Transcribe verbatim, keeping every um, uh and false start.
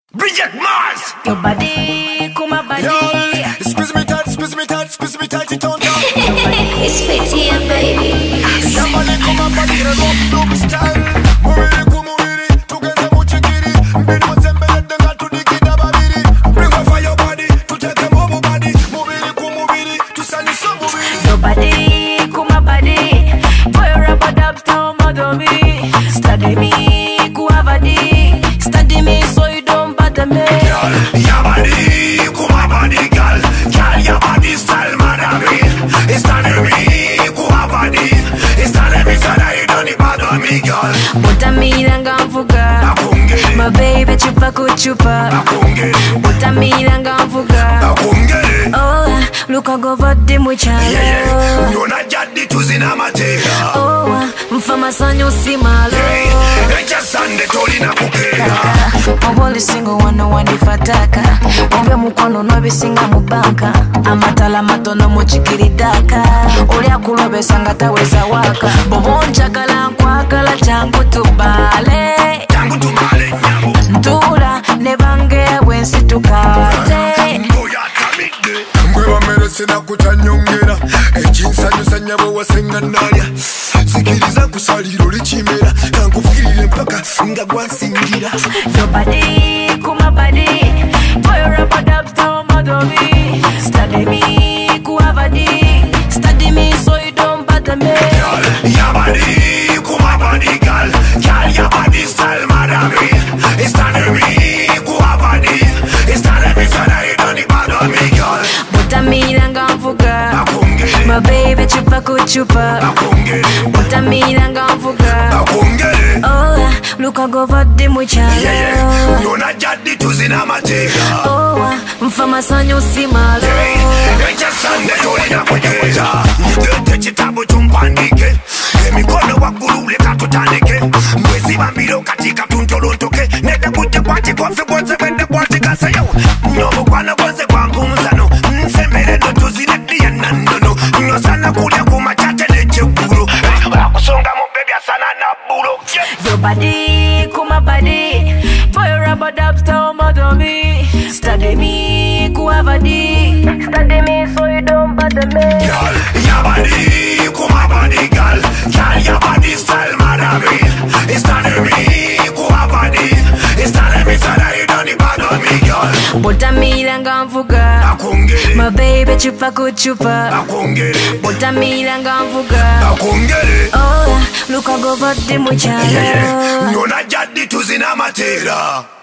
Bridget Mars. Your body, come my body. Yo, squeeze me tight, squeeze me tight, squeeze me tight, it on down. It's fifty and baby. Your body, come my body, the love, love style. Move it, come move it, together, much kitty. Been one sembe, let them to the kid of a biddy. Bring up for your body, to take them over body. Move it, come move it, to send you some move it. Your body, come my body. Boy, rubber dub, stone, mother me. Study me, kuavadi. Study me, so you don't bother me. Girl, your body, come my body, girl. Girl, your body style, madam me. It's study me, kuavadi. It's study me, so that you don't bother me, girl. Utamila ngamvuga, Nakungeri, my baby chupa kuchupa. nakungeri, Utamila ngamvuga, nakungeri. oh, look I go vadi muchalo. Yeah, yeah. Yona jadi tuzina matera. Oh, mfama sanyo simalo. Hey, echa sande toli na kukera. Oboli singo wano wandifataka. Ombe mukwano nobisinga mubanka. Amatala matono muchikiridaka. Oli akulobesa nga taweza waka. Bobo nchakala nkwakala changu tubale. Tangu tumale nyamu. Ntula nebange bwensi tukate. Mboya tamide. Mwewa merese na kutanyongera. Echinsanyusa nyabo wasenga nalya. Sikiriza kusaliro lichimera. Kankufirire mpaka nga gwansingira. Your body, kuma body. Boy, rubber dub, stone, mother me. Study me, kuavadi. Study me, so you don't bother me. Girl, your body, kuma body, girl. Girl, your body style, madam me. It's study me, kuavadi. It's study me, so that you don't bother me, girl. Utamila ngamvuga, Nakungeri, my baby chupa kuchupa. nakungeri, Utamila ngamvuga, nakungeri. oh, look I go vadi muchalo. Yeah, yeah. Yona jadi tuzina matera. Oh, mfama sanyo simalo. Hey, echa sande toli na kukera. Lete chitabu tumpandike. Emikono wakulule katutanike. Mwezi bambilo katika tuntolontoke. Nete kute kwati kofi kose wende kwati kasa yo. Nyobo kwana kose kwa nkumzano. Nsembele ndo tuzine diya nandono. Nyosana kulia kumachate leche buro. Kusonga mubebe asana na buro. Your body, kuma body. Boy, rubber dub, stone, mother me. Study me, kuavadi. Study me, so you don't bother me. Girl, your body, kuma body, girl. Girl, your body style, madam me. It's study me, kuavadi. It's study me, so that you don't bother me, girl. Utamila ngamvuga, Nakungeri, my baby chupa kuchupa. nakungeri, Utamila ngamvuga, nakungeri. oh, look I go vadi muchalo. Yeah, yeah. Yona jadi tuzina matera.